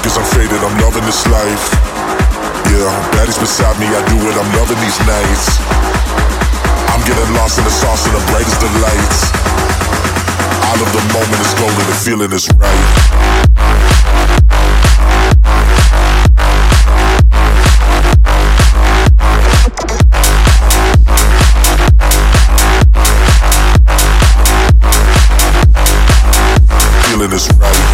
shakers, I'm faded, I'm loving this life. Yeah, baddies beside me, I do it, I'm loving these nights. I'm getting lost in the sauce and the brightest of lights. Out of the moment is golden, the feeling is right. Feeling is right.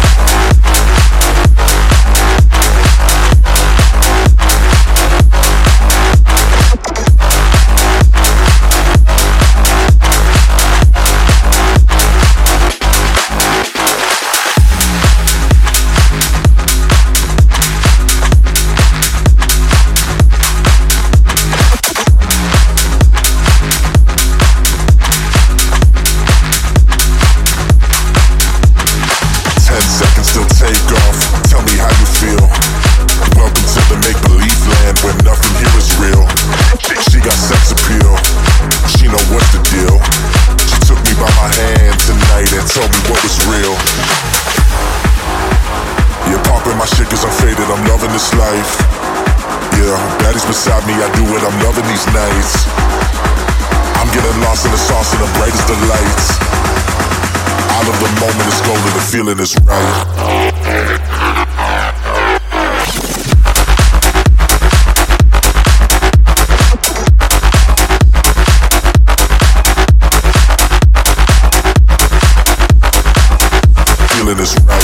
Beside me, I do it, I'm loving these nights. I'm getting lost in the sauce and the brightest of lights. Out of the moment is golden, the feeling is right. Feeling is right.